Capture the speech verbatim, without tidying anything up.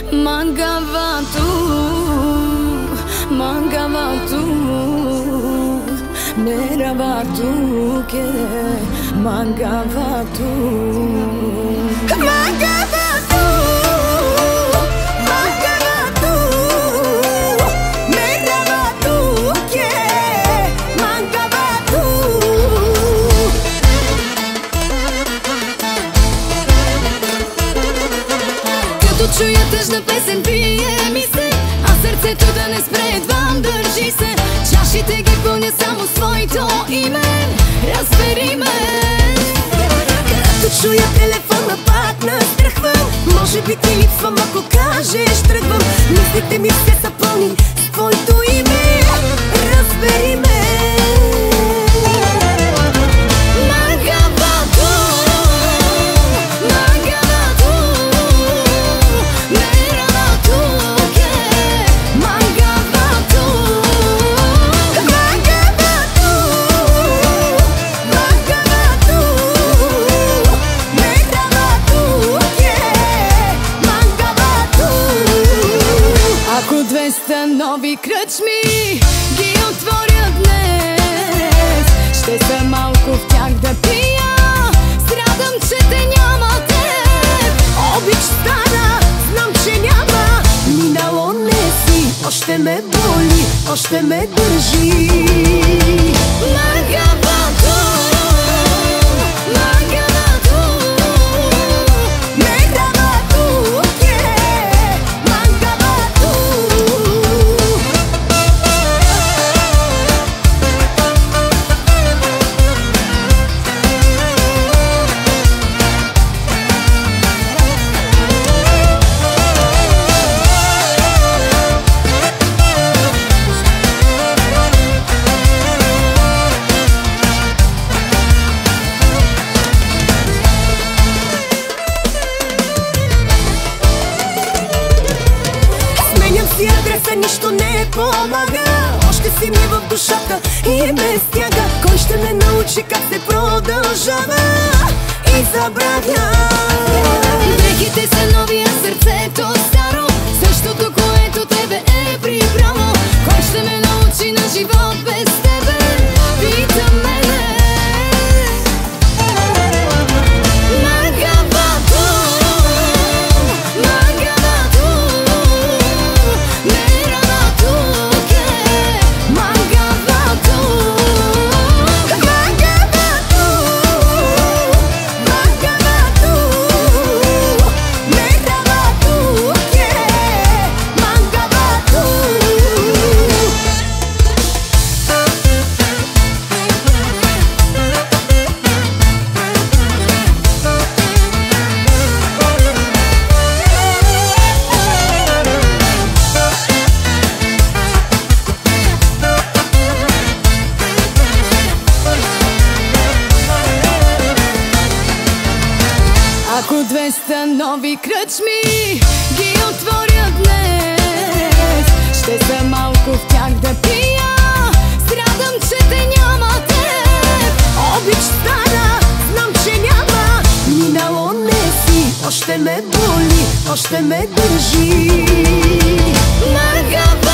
Mangavatu, Mangavatu, Meravatu ke Mangavatu, Mangavatu, Mangavatu, Meravatu ke Mangavatu. Като чуя тъжна песен, пие ми се, а сърцето да не спре, едвам държи се. Чашите ги пълня само с твоето име, разбери ме. Като чуя телефона, пак настрахвам. Може би ти липсвам, ако кажеш тръгвам. Мислите ми все са пълни с твоето име, разбери ме. двеста нови кръчми ги отворя днес, ще са малко в тях да пия. Страдам, че те няма теб. Обич стара, знам, че няма. Минало не си, още ме боли, още ме държи. Мангавато, Мангавато, Мегавато ке Мангавато. Си адреса, нищо не помага. Още си ми в душата и ме стяга. Кой ще ме научи как се продължава и забравя? Дрехите са нови, а сърцето старо. Същото, което тебе е прибрало. Кой ще ме научи на живот без тебе? Пита мене. Ако двеста нови кръчми ги отворя днес, ще са малко в тях да пия. Страдам, че те няма теб. Обич стара, знам, че няма. Минало не си, още ме боли, още ме държи. Мангава.